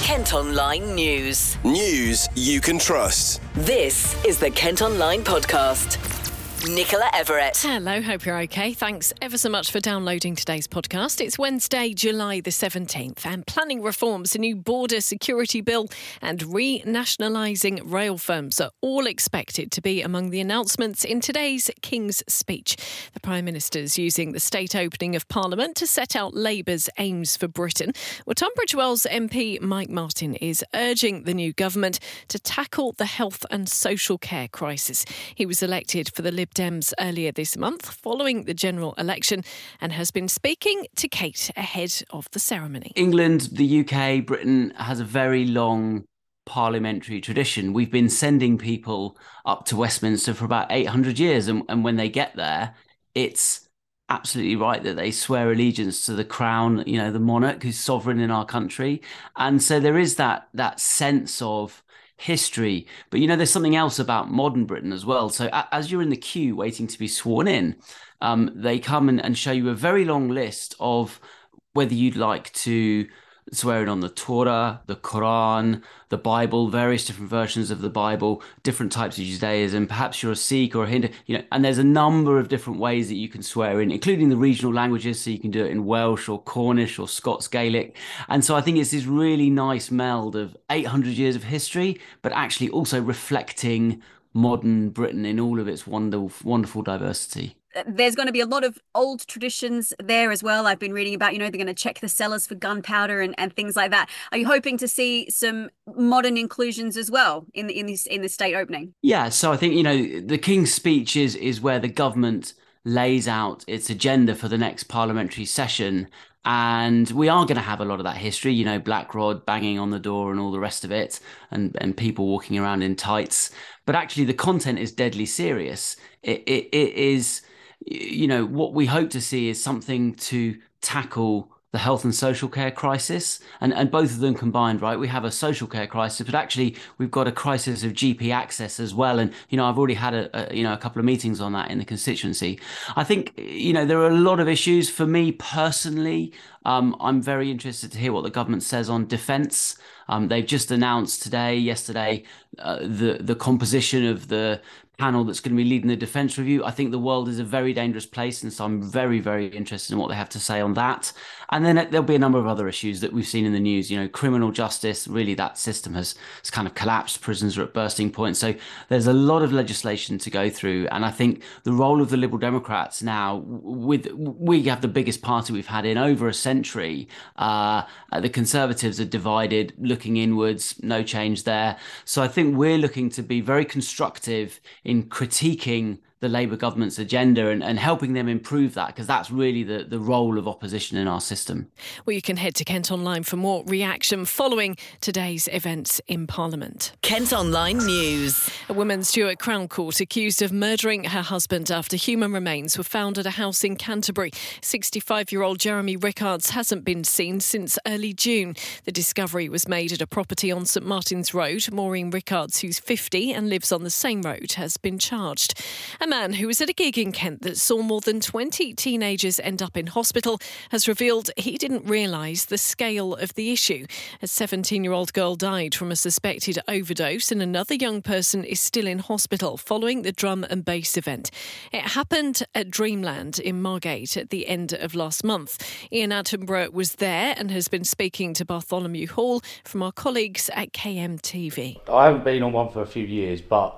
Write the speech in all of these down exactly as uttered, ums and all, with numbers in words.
Kent Online News. News you can trust. This is the Kent Online Podcast. Nicola Everett. Hello, hope you're okay. Thanks ever so much for downloading today's podcast. It's Wednesday, July the seventeenth, and planning reforms, a new border security bill and renationalising rail firms are all expected to be among the announcements in today's King's Speech. The Prime Minister's using the state opening of Parliament to set out Labour's aims for Britain. Well, Tunbridge Wells M P Mike Martin is urging the new government to tackle the health and social care crisis. He was elected for the Lib Dems earlier this month following the general election and has been speaking to Kate ahead of the ceremony. England, the U K, Britain has a very long parliamentary tradition. We've been sending people up to Westminster for about eight hundred years, and, and when they get there, it's absolutely right that they swear allegiance to the crown, you know, the monarch who's sovereign in our country. And so there is that that sense of history. But, you know, there's something else about modern Britain as well. So as you're in the queue waiting to be sworn in, um, they come and, and show you a very long list of whether you'd like to swear in on the Torah, the Quran, the Bible, various different versions of the Bible, different types of Judaism. Perhaps you're a Sikh or a Hindu, you know, and there's a number of different ways that you can swear in, including the regional languages. So you can do it in Welsh or Cornish or Scots Gaelic. And so I think it's this really nice meld of eight hundred years of history, but actually also reflecting modern Britain in all of its wonderful, wonderful diversity. There's going to be a lot of old traditions there as well. I've been reading about, you know, they're going to check the cellars for gunpowder and, and things like that. Are you hoping to see some modern inclusions as well in the in this in the state opening? Yeah, so I think, you know, the King's Speech is is where the government lays out its agenda for the next parliamentary session. And we are going to have a lot of that history, you know, Black Rod banging on the door and all the rest of it, and, and people walking around in tights. But actually, the content is deadly serious. It, it, it is, you know, what we hope to see is something to tackle the health and social care crisis, and, and both of them combined, right? We have a social care crisis, but actually we've got a crisis of G P access as well. And, you know, I've already had a, a you know, a couple of meetings on that in the constituency. I think, you know, there are a lot of issues. For me personally, um, I'm very interested to hear what the government says on defence. Um, they've just announced today, yesterday, uh, the, the composition of the panel that's going to be leading the defence review. I think the world is a very dangerous place, and so I'm very, very interested in what they have to say on that. And then there'll be a number of other issues that we've seen in the news. You know, criminal justice, really that system has, has kind of collapsed. Prisons are at bursting point. So there's a lot of legislation to go through. And I think the role of the Liberal Democrats now, with we have the biggest party we've had in over a century. Uh, the Conservatives are divided, looking inwards, no change there. So I think we're looking to be very constructive in critiquing the Labour government's agenda and, and helping them improve that, because that's really the, the role of opposition in our system. Well, you can head to Kent Online for more reaction following today's events in Parliament. Kent Online News. A woman's due at Crown Court accused of murdering her husband after human remains were found at a house in Canterbury. sixty-five-year-old Jeremy Rickards hasn't been seen since early June. The discovery was made at a property on St Martin's Road. Maureen Rickards, who's fifty and lives on the same road, has been charged. A man who was at a gig in Kent that saw more than twenty teenagers end up in hospital has revealed he didn't realise the scale of the issue. A seventeen-year-old girl died from a suspected overdose, and another young person is still in hospital following the drum and bass event. It happened at Dreamland in Margate at the end of last month. Ian Attenborough was there and has been speaking to Bartholomew Hall from our colleagues at K M T V. I haven't been on one for a few years, but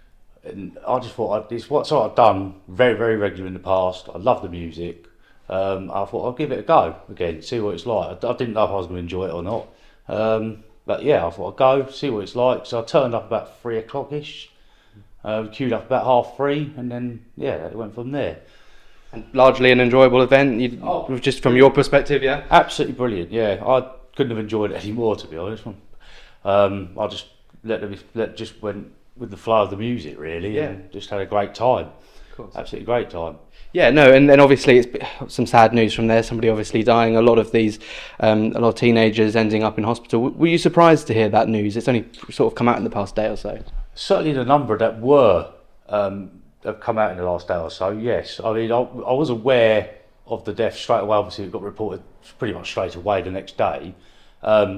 And I just thought, I'd, it's what sort of done very, very regularly in the past. I love the music. Um, I thought I'll give it a go again, see what it's like. I, I didn't know if I was going to enjoy it or not. Um, but yeah, I thought I'd go, see what it's like. So I turned up about three o'clock-ish, uh, queued up about half three, and then, yeah, it went from there. And largely an enjoyable event, you, oh, just from your perspective, yeah? Absolutely brilliant, yeah. I couldn't have enjoyed it any more, to be honest. Um, I just let them, let just went with the flow of the music, really, yeah. And just had a great time. Of course. Absolutely great time. Yeah, no, and then obviously it's some sad news from there. Somebody obviously dying. A lot of these, um, a lot of teenagers ending up in hospital. Were you surprised to hear that news? It's only sort of come out in the past day or so. Certainly, the number that were um, have come out in the last day or so. Yes, I mean, I, I was aware of the death straight away. Obviously, it got reported pretty much straight away the next day. Um,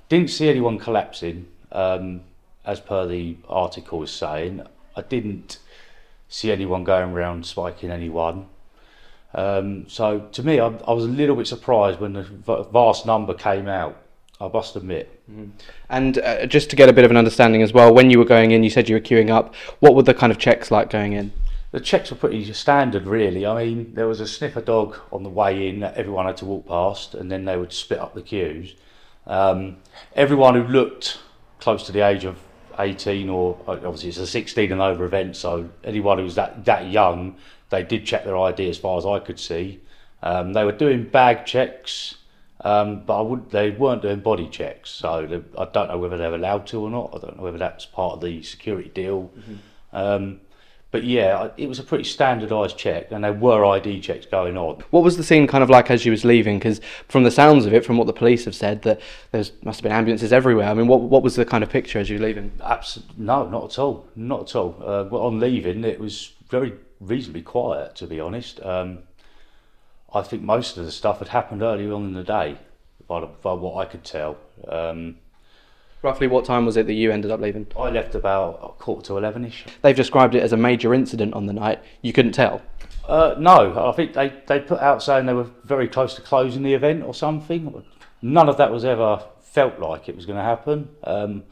didn't see anyone collapsing, um, as per the article is saying. I didn't see anyone going around spiking anyone. Um, so to me, I, I was a little bit surprised when the vast number came out, I must admit. Mm. And uh, just to get a bit of an understanding as well, when you were going in, you said you were queuing up. What were the kind of checks like going in? The checks were pretty standard, really. I mean, there was a sniffer dog on the way in that everyone had to walk past, and then they would split up the queues. Um, everyone who looked close to the age of eighteen, or obviously it's a sixteen and over event, so anyone who was that, that young, they did check their I D as far as I could see. Um, they were doing bag checks, um, but I would, they weren't doing body checks, so they, I don't know whether they're allowed to or not. I don't know whether that's part of the security deal. Mm-hmm. Um, But yeah, it was a pretty standardised check, and there were I D checks going on. What was the scene kind of like as you was leaving? Because from the sounds of it, from what the police have said, that there must have been ambulances everywhere. I mean, what what was the kind of picture as you were leaving? Absolutely, no, not at all, not at all. Uh, well, on leaving, it was very reasonably quiet, to be honest. Um, I think most of the stuff had happened earlier on in the day, by, the, by what I could tell. Um, Roughly what time was it that you ended up leaving? I left about a quarter to eleven-ish. They've described it as a major incident on the night. You couldn't tell? Uh, no, I think they, they put out saying they were very close to closing the event or something. None of that was ever felt like it was going to happen. Um,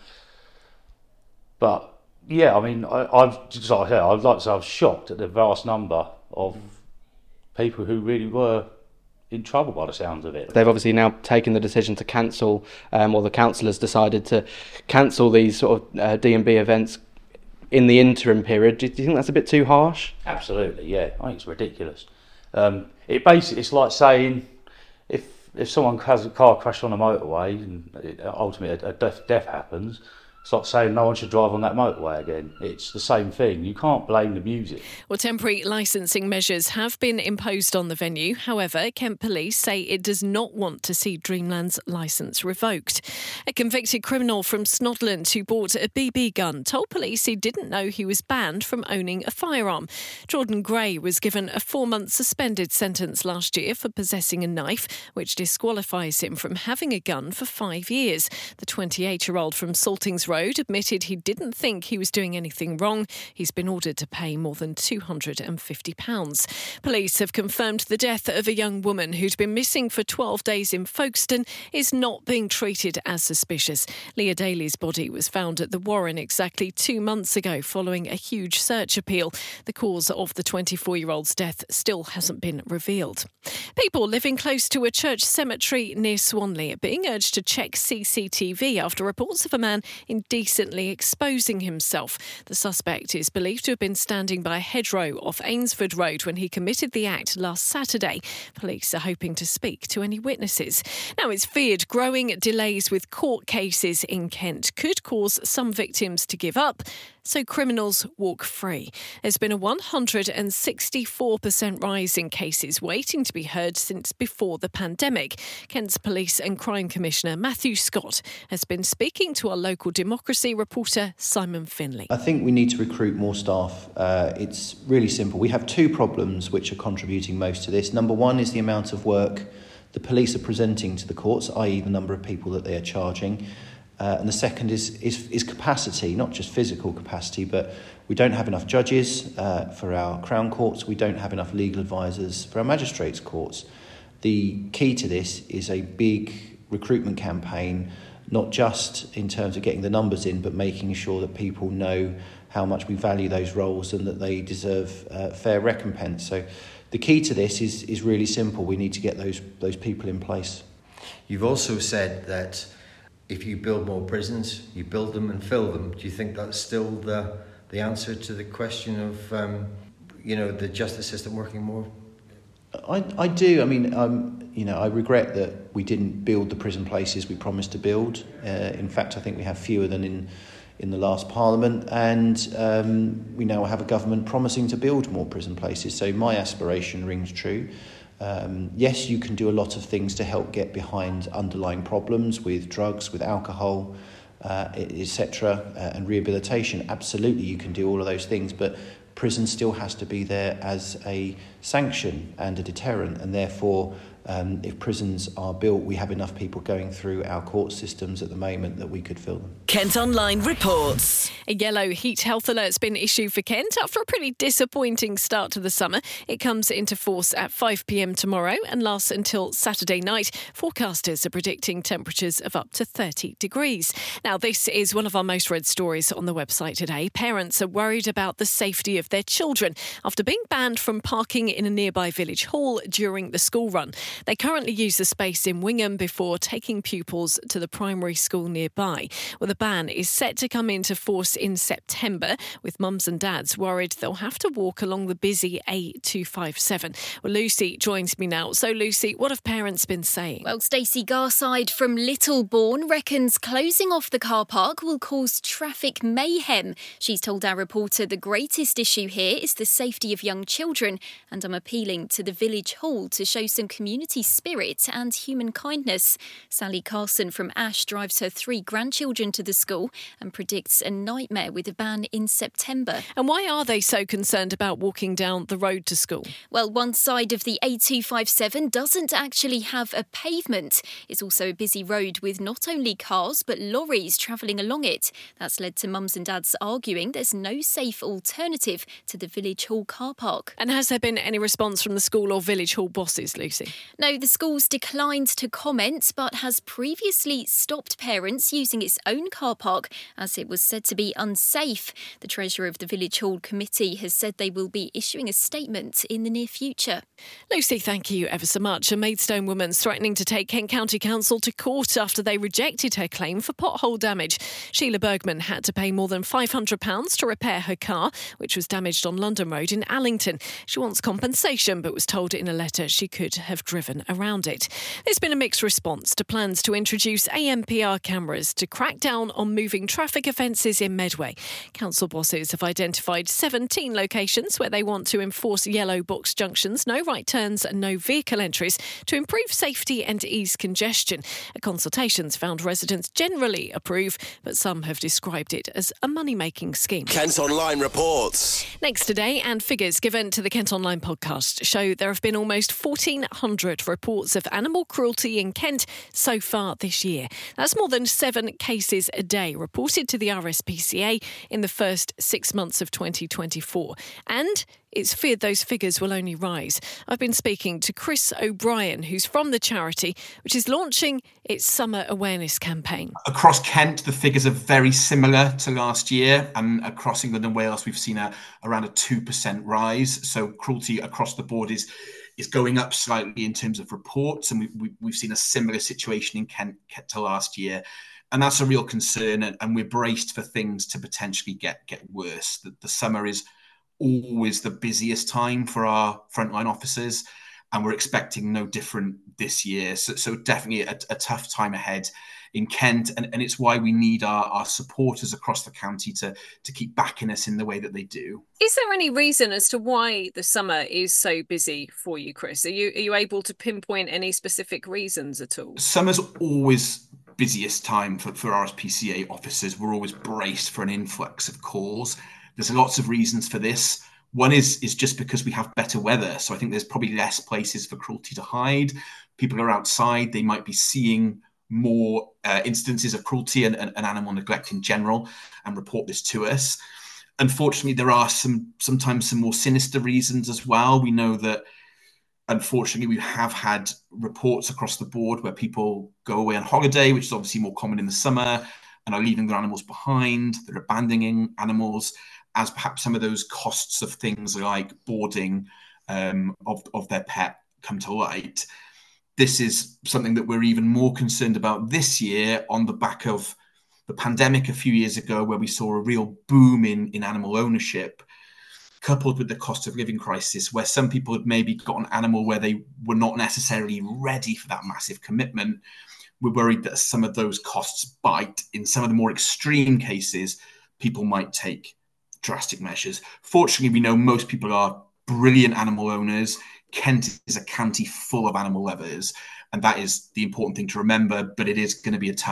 but yeah, I mean, I, I've just like I said, I'd like to say I was shocked at the vast number of people who really were in trouble by the sounds of it. They've obviously now taken the decision to cancel, um, or the council has decided to cancel these sort of uh, D and B events in the interim period. Do you think that's a bit too harsh? Absolutely, yeah. I think it's ridiculous. Um, it basically, it's like saying if if someone has a car crash on a motorway and it, ultimately a, a death, death happens, it's like saying no one should drive on that motorway again. It's the same thing. You can't blame the music. Well, temporary licensing measures have been imposed on the venue. However, Kent Police say it does not want to see Dreamland's licence revoked. A convicted criminal from Snodland who bought a B B gun told police he didn't know he was banned from owning a firearm. Jordan Gray was given a four-month suspended sentence last year for possessing a knife, which disqualifies him from having a gun for five years. The twenty-eight-year-old from Saltings Road admitted he didn't think he was doing anything wrong. He's been ordered to pay more than two hundred fifty pounds. Police have confirmed the death of a young woman who'd been missing for twelve days in Folkestone is not being treated as suspicious. Leah Daly's body was found at the Warren exactly two months ago following a huge search appeal. The cause of the twenty-four-year-old's death still hasn't been revealed. People living close to a church cemetery near Swanley are being urged to check C C T V after reports of a man indecently exposing himself. The suspect is believed to have been standing by a hedgerow off Ainsford Road when he committed the act last Saturday. Police are hoping to speak to any witnesses. Now, it's feared growing delays with court cases in Kent could cause some victims to give up, so criminals walk free. There's been a one hundred sixty-four percent rise in cases waiting to be heard since before the pandemic. Kent's Police and Crime Commissioner Matthew Scott has been speaking to our local democracy reporter Simon Finley. I think we need to recruit more staff. Uh, it's really simple. We have two problems which are contributing most to this. Number one is the amount of work the police are presenting to the courts, that is the number of people that they are charging. Uh, and the second is, is is capacity, not just physical capacity, but we don't have enough judges uh, for our Crown Courts. We don't have enough legal advisors for our Magistrates' Courts. The key to this is a big recruitment campaign, not just in terms of getting the numbers in, but making sure that people know how much we value those roles and that they deserve uh, fair recompense. So the key to this is is really simple. We need to get those those people in place. You've also said that if you build more prisons, you build them and fill them. Do you think that's still the the answer to the question of, um, you know, the justice system working more? I, I do. I mean, um, you know, I regret that we didn't build the prison places we promised to build. Uh, in fact, I think we have fewer than in in the last Parliament, and um, we now have a government promising to build more prison places. So my aspiration rings true. Um, yes, you can do a lot of things to help get behind underlying problems with drugs, with alcohol, uh, et cetera, uh, and rehabilitation. Absolutely, you can do all of those things, but prison still has to be there as a sanction and a deterrent, and therefore Um, if prisons are built, we have enough people going through our court systems at the moment that we could fill them. Kent Online reports. A yellow heat health alert's been issued for Kent after a pretty disappointing start to the summer. It comes into force at five p.m. tomorrow and lasts until Saturday night. Forecasters are predicting temperatures of up to thirty degrees. Now, this is one of our most read stories on the website today. Parents are worried about the safety of their children after being banned from parking in a nearby village hall during the school run. They currently use the space in Wingham before taking pupils to the primary school nearby. Well, the ban is set to come into force in September, with mums and dads worried they'll have to walk along the busy A two fifty-seven. Well, Lucy joins me now. So, Lucy, what have parents been saying? Well, Stacey Garside from Littlebourne reckons closing off the car park will cause traffic mayhem. She's told our reporter the greatest issue here is the safety of young children, and I'm appealing to the village hall to show some community spirit and human kindness. Sally Carson from Ash drives her three grandchildren to the school and predicts a nightmare with a ban in September. And why are they so concerned about walking down the road to school? Well, one side of the A two fifty-seven doesn't actually have a pavement. It's also a busy road with not only cars but lorries travelling along it. That's led to mums and dads arguing there's no safe alternative to the village hall car park. And has there been any response from the school or village hall bosses, Lucy? No, the school's declined to comment, but has previously stopped parents using its own car park as it was said to be unsafe. The treasurer of the Village Hall Committee has said they will be issuing a statement in the near future. Lucy, thank you ever so much. A Maidstone woman's threatening to take Kent County Council to court after they rejected her claim for pothole damage. Sheila Bergman had to pay more than five hundred pounds to repair her car, which was damaged on London Road in Allington. She wants compensation, but was told in a letter she could have driven around it. There's been a mixed response to plans to introduce A M P R cameras to crack down on moving traffic offences in Medway. Council bosses have identified seventeen locations where they want to enforce yellow box junctions, no right turns and no vehicle entries to improve safety and ease congestion. A consultation's found residents generally approve, but some have described it as a money-making scheme. Kent Online reports. Next today, and figures given to the Kent Online podcast show there have been almost fourteen hundred reports of animal cruelty in Kent so far this year. That's more than seven cases a day reported to the R S P C A in the first six months of twenty twenty-four. And it's feared those figures will only rise. I've been speaking to Chris O'Brien, who's from the charity, which is launching its summer awareness campaign. Across Kent, the figures are very similar to last year, and across England and Wales, we've seen a, around a two percent rise. So cruelty across the board is is going up slightly in terms of reports, and we, we, we've seen a similar situation in Kent to last year. And that's a real concern, and, and we're braced for things to potentially get, get worse. The, the summer is always the busiest time for our frontline officers, and we're expecting no different this year. So, so definitely a, a tough time ahead in Kent, and, and it's why we need our, our supporters across the county to, to keep backing us in the way that they do. Is there any reason as to why the summer is so busy for you, Chris? Are you are you able to pinpoint any specific reasons at all? Summer's always busiest time for, for R S P C A officers. We're always braced for an influx of calls. There's lots of reasons for this. One is, is just because we have better weather. So I think there's probably less places for cruelty to hide. People are outside. They might be seeing more uh, instances of cruelty and, and, and animal neglect in general and report this to us. Unfortunately, there are some sometimes some more sinister reasons as well. We know that, unfortunately, we have had reports across the board where people go away on holiday, which is obviously more common in the summer, and are leaving their animals behind. They're abandoning animals, as perhaps some of those costs of things like boarding um, of, of their pet come to light. This is something that we're even more concerned about this year on the back of the pandemic a few years ago, where we saw a real boom in, in animal ownership, coupled with the cost of living crisis, where some people had maybe got an animal where they were not necessarily ready for that massive commitment. We're worried that some of those costs bite. In some of the more extreme cases, people might take drastic measures. Fortunately, we know most people are brilliant animal owners. Kent is a county full of animal lovers, and that is the important thing to remember, but it is going to be a tough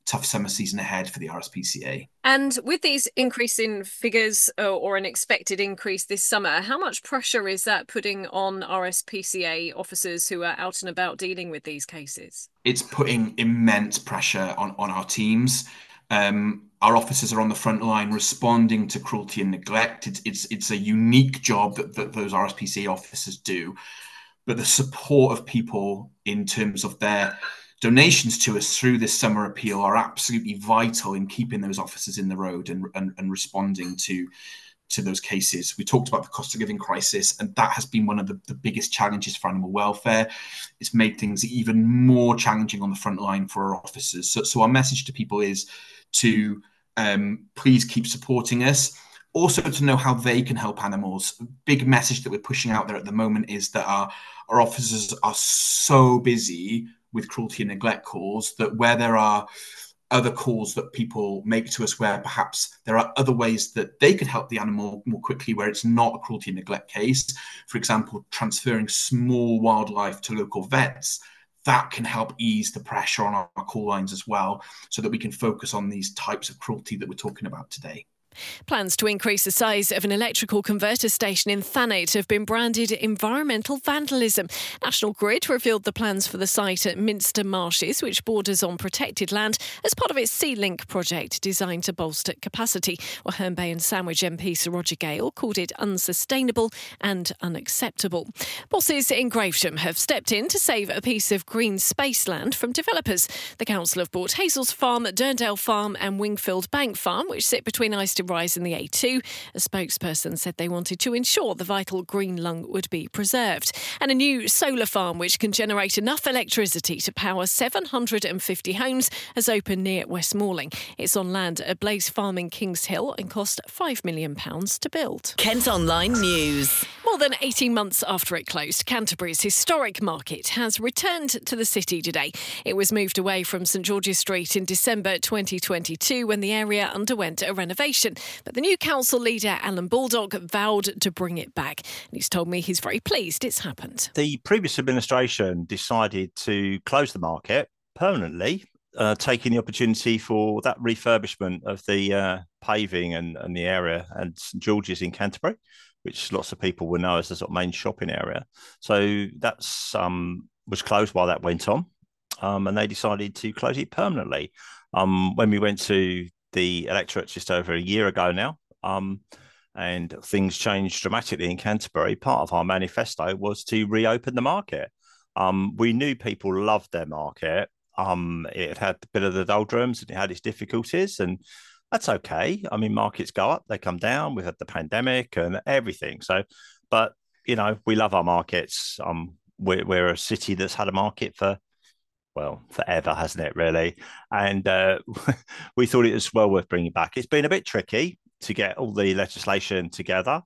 tough summer season ahead for the R S P C A. And with these increasing figures uh, or an expected increase this summer, how much pressure is that putting on R S P C A officers who are out and about dealing with these cases? It's putting immense pressure on, on our teams. Um, our officers are on the front line responding to cruelty and neglect. It's it's it's a unique job that, that those R S P C A officers do. But the support of people in terms of their donations to us through this summer appeal are absolutely vital in keeping those officers in the road and, and, and responding to, to those cases. We talked about the cost of living crisis, and that has been one of the, the biggest challenges for animal welfare. It's made things even more challenging on the front line for our officers. So, so our message to people is to um, please keep supporting us. Also to know how they can help animals. Big message that we're pushing out there at the moment is that our, our officers are so busy with cruelty and neglect calls that where there are other calls that people make to us where perhaps there are other ways that they could help the animal more quickly where it's not a cruelty and neglect case, for example, transferring small wildlife to local vets, that can help ease the pressure on our call lines as well, so that we can focus on these types of cruelty that we're talking about today. Plans to increase the size of an electrical converter station in Thanet have been branded environmental vandalism. National Grid revealed the plans for the site at Minster Marshes, which borders on protected land, as part of its Sea-Link project designed to bolster capacity. Well, Herne Bay and Sandwich M P Sir Roger Gale called it unsustainable and unacceptable. Bosses in Gravesham have stepped in to save a piece of green space land from developers. The council have bought Hazels Farm, Derndale Farm and Wingfield Bank Farm, which sit between Eyston Rise and the A two. A spokesperson said they wanted to ensure the vital green lung would be preserved. And a new solar farm which can generate enough electricity to power seven hundred fifty homes has opened near Westmorling. It's on land at Blaze Farm in Kings Hill and cost five million pounds to build. Kent Online News. More than eighteen months after it closed, Canterbury's historic market has returned to the city today. It was moved away from St George's Street in December twenty twenty-two when the area underwent a renovation. But the new council leader, Alan Baldock, vowed to bring it back. And he's told me he's very pleased it's happened. The previous administration decided to close the market permanently, uh, taking the opportunity for that refurbishment of the uh, paving and, and the area and St George's in Canterbury, which lots of people will know as the sort of main shopping area. So that's um, was closed while that went on, um, and they decided to close it permanently. Um, when we went to the electorate just over a year ago now, um, and things changed dramatically in Canterbury, part of our manifesto was to reopen the market. Um, we knew people loved their market. Um, it had a bit of the doldrums and it had its difficulties, and that's okay. I mean, markets go up, they come down. We've had the pandemic and everything. So, but, you know, we love our markets. Um, we're, we're a city that's had a market for, well, forever, hasn't it, really? And uh, we thought it was well worth bringing back. It's been a bit tricky to get all the legislation together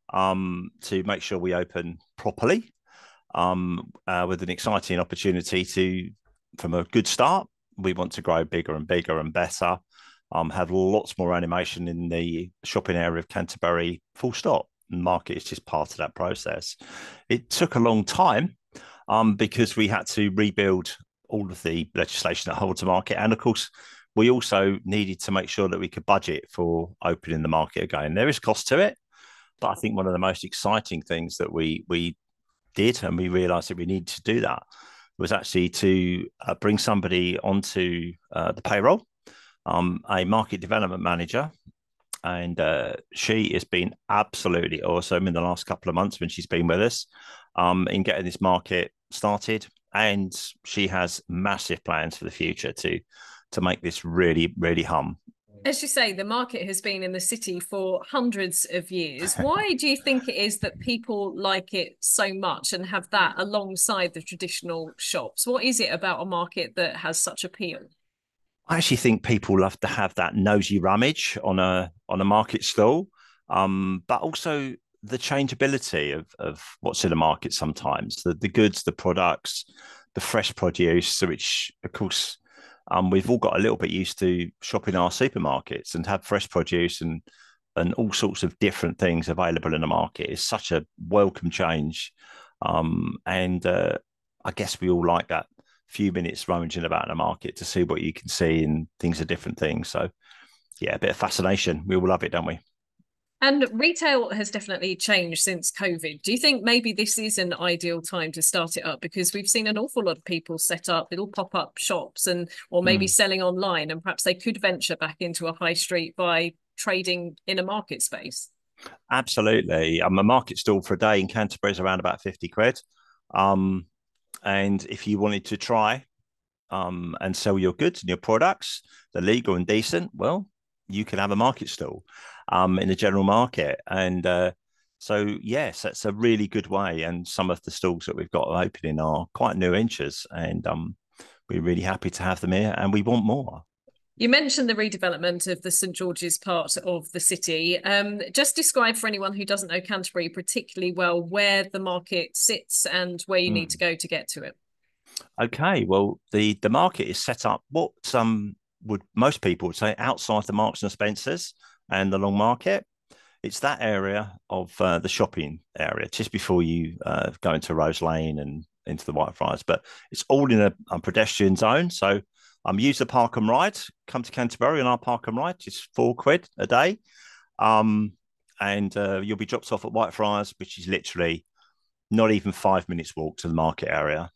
um, to make sure we open properly um, uh, with an exciting opportunity to, from a good start, we want to grow bigger and bigger and better, um, have lots more animation in the shopping area of Canterbury, full stop. The market is just part of that process. It took a long time um, because we had to rebuild all of the legislation that holds the market. And of course, we also needed to make sure that we could budget for opening the market again. There is cost to it, but I think one of the most exciting things that we we did, and we realised that we needed to do that, was actually to uh, bring somebody onto uh, the payroll, um, a market development manager. And uh, she has been absolutely awesome in the last couple of months when she's been with us um, in getting this market started. And she has massive plans for the future to to make this really, really hum. As you say, the market has been in the city for hundreds of years. Why do you think it is that people like it so much and have that alongside the traditional shops? What is it about a market that has such appeal? I actually think people love to have that nosy rummage on a on a market stall, um, but also the changeability of, of what's in the market sometimes, the, the goods, the products, the fresh produce, which, of course, um, we've all got a little bit used to shopping our supermarkets and have fresh produce and and all sorts of different things available in the market. It's such a welcome change. Um, and uh, I guess we all like that few minutes rummaging about in the market to see what you can see, and things are different things. So, yeah, a bit of fascination. We all love it, don't we? And retail has definitely changed since COVID. Do you think maybe this is an ideal time to start it up? Because we've seen an awful lot of people set up little pop-up shops and or maybe mm. selling online, and perhaps they could venture back into a high street by trading in a market space. Absolutely. Um, a market stall for a day in Canterbury is around about fifty quid. Um, and if you wanted to try um, and sell your goods and your products, they're legal and decent, well, you can have a market stall um, in the general market. And uh, so, yes, that's a really good way. And some of the stalls that we've got opening are quite new inches, and um, we're really happy to have them here, and we want more. You mentioned the redevelopment of the St George's part of the city. Um, just describe for anyone who doesn't know Canterbury particularly well where the market sits and where you mm. need to go to get to it. Okay, well, the, the market is set up what some would most people would say outside the Marks and Spencers and the Long Market. It's that area of uh, the shopping area, just before you uh, go into Rose Lane and into the Whitefriars. But it's all in a, a pedestrian zone, so Um, use the park and ride. Come to Canterbury on our park and ride. It's four quid a day. Um, and uh, you'll be dropped off at Whitefriars, which is literally not even five minutes walk to the market area.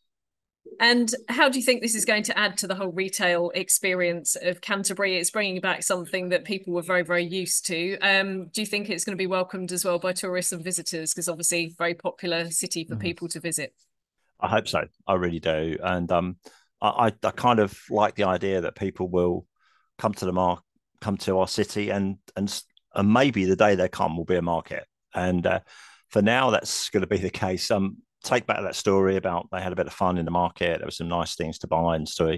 And how do you think this is going to add to the whole retail experience of Canterbury? It's bringing back something that people were very, very used to. Um, do you think it's going to be welcomed as well by tourists and visitors? Because obviously, very popular city for mm. people to visit. I hope so. I really do. And um, I, I kind of like the idea that people will come to the mark, come to our city, and and and maybe the day they come will be a market. And uh, for now, that's going to be the case. Um, take back that story about they had a bit of fun in the market. There were some nice things to buy and so,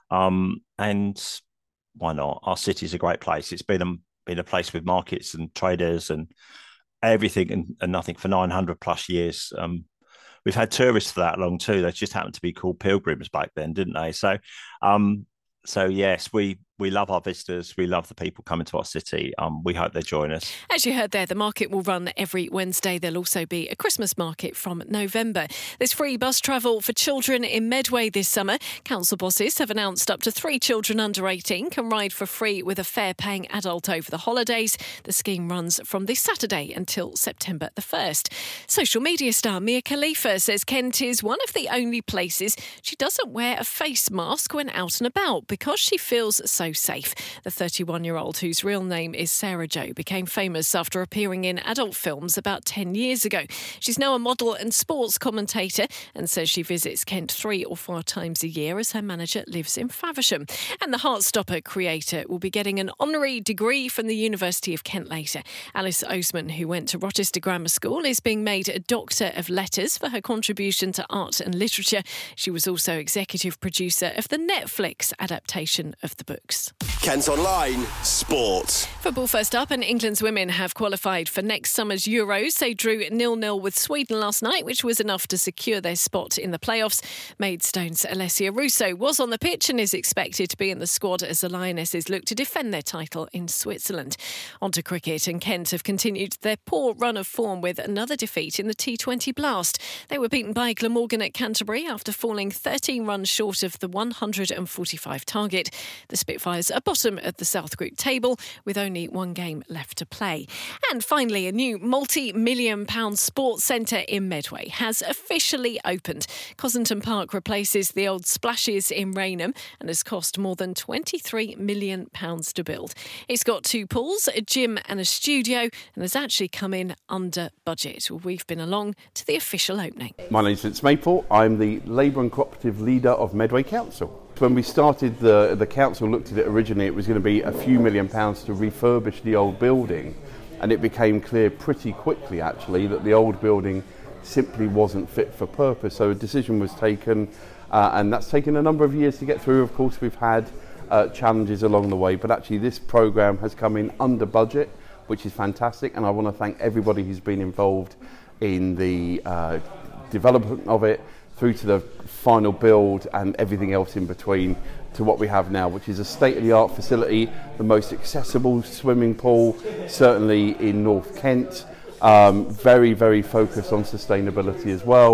um, and why not? Our city is a great place. It's been a been a place with markets and traders and everything and, and nothing for nine hundred plus years. Um, We've had tourists for that long too. They just happened to be called pilgrims back then, didn't they? So, um, so yes, we we love our visitors. We love the people coming to our city. Um, we hope they join us. As you heard there, the market will run every Wednesday. There'll also be a Christmas market from November. There's free bus travel for children in Medway this summer. Council bosses have announced up to three children under eighteen can ride for free with a fare-paying adult over the holidays. The scheme runs from this Saturday until September the first. Social media star Mia Khalifa says Kent is one of the only places she doesn't wear a face mask when out and about because she feels so safe. The thirty-one-year-old, whose real name is Sarah Jo, became famous after appearing in adult films about ten years ago. She's now a model and sports commentator and says she visits Kent three or four times a year as her manager lives in Faversham. And the Heartstopper creator will be getting an honorary degree from the University of Kent later. Alice Oseman, who went to Rochester Grammar School, is being made a Doctor of Letters for her contribution to art and literature. She was also executive producer of the Netflix adaptation of the books. Kent Online Sport. Football first up, and England's women have qualified for next summer's Euros. They drew nil nil with Sweden last night, which was enough to secure their spot in the playoffs. Maidstone's Alessia Russo was on the pitch and is expected to be in the squad as the Lionesses look to defend their title in Switzerland. On to cricket, and Kent have continued their poor run of form with another defeat in the T twenty Blast. They were beaten by Glamorgan at Canterbury after falling thirteen runs short of the one hundred forty-five target. The Spitfires are bottom of the South Group table with only one game left to play. And finally, a new multi-million pound sports centre in Medway has officially opened. Cossington Park replaces the old Splashes in Rainham and has cost more than twenty-three million pounds to build. It's got two pools, a gym and a studio, and has actually come in under budget. We've been along to the official opening. My name's Vince Maple. I'm the Labour and Cooperative Leader of Medway Council. When we started, the, the council looked at it originally, it was going to be a few million pounds to refurbish the old building, and it became clear pretty quickly actually that the old building simply wasn't fit for purpose. So a decision was taken, uh, and that's taken a number of years to get through. Of course, we've had uh, challenges along the way, but actually this programme has come in under budget, which is fantastic, and I want to thank everybody who's been involved in the uh, development of it, through to the final build and everything else in between to what we have now, which is a state-of-the-art facility, the most accessible swimming pool, certainly in North Kent. Um, very, very focused on sustainability as well.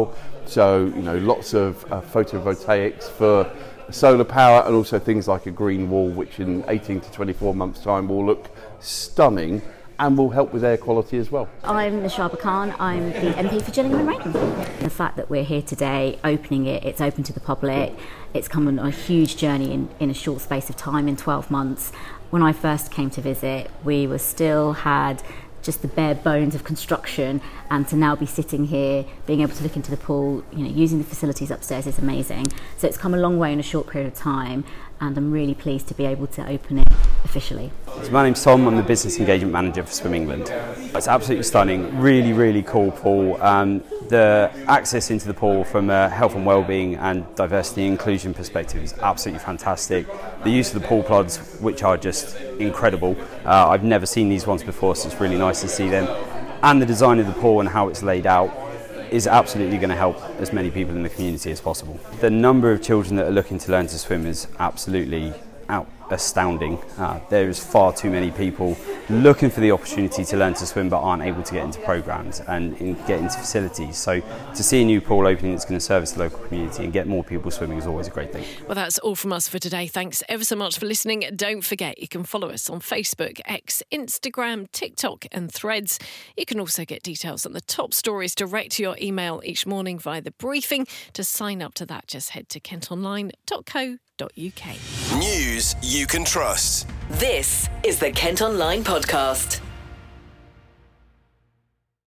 So, you know, lots of uh, photovoltaics for solar power, and also things like a green wall, which in eighteen to twenty-four months' time will look stunning and will help with air quality as well. I'm Nishaba Khan, I'm the M P for Gillingham and Reagan. The fact that we're here today opening it, it's open to the public, it's come on a huge journey in, in a short space of time, in twelve months. When I first came to visit, we were still had just the bare bones of construction, and to now be sitting here, being able to look into the pool, you know, using the facilities upstairs is amazing. So it's come a long way in a short period of time, and I'm really pleased to be able to open it officially. So my name's Tom, I'm the Business Engagement Manager for Swim England. It's absolutely stunning, really, really cool pool. Um, the access into the pool from a health and wellbeing and diversity and inclusion perspective is absolutely fantastic. The use of the pool pods, which are just incredible. Uh, I've never seen these ones before, so it's really nice to see them. And the design of the pool and how it's laid out is absolutely going to help as many people in the community as possible. The number of children that are looking to learn to swim is absolutely out astounding. Uh, there is far too many people looking for the opportunity to learn to swim but aren't able to get into programs and in, get into facilities. So to see a new pool opening that's going to service the local community and get more people swimming is always a great thing. Well, that's all from us for today. Thanks ever so much for listening. Don't forget, you can follow us on Facebook, X, Instagram, TikTok and Threads. You can also get details on the top stories direct to your email each morning via the briefing. To sign up to that, just head to kent online dot co dot uk. News you can trust. This is the Kent Online Podcast.